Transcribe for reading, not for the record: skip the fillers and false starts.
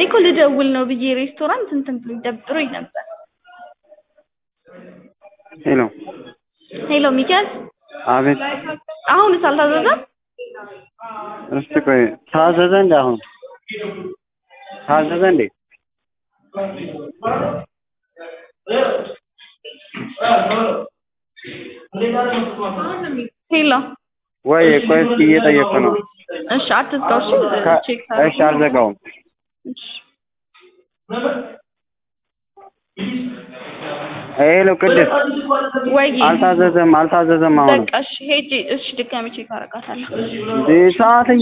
እኮ ልደውል ነው ብዬ ሬስቶራንት እንትን ብሎ ደብሮኝ ነበር። ሄሎ ሚካኤል አቤት አሁንስ አልታዘዘም? እስቲ ቆይ ታዘዘ እንደ አሁን ታዘዘ እንዴ? ሄሎ ወይ ቆይ እስኪ እየጠየኩ ነው። እሺ አትዝጋው። እሺ ቼክ እሺ አልዘጋውም። ሄሎ ቅድስት ወይ አልታዘዘም አሁን በቃ እሺ ሄጄ እሺ ድጋሚ ቼክ አደርጋታለሁ። ሰዓት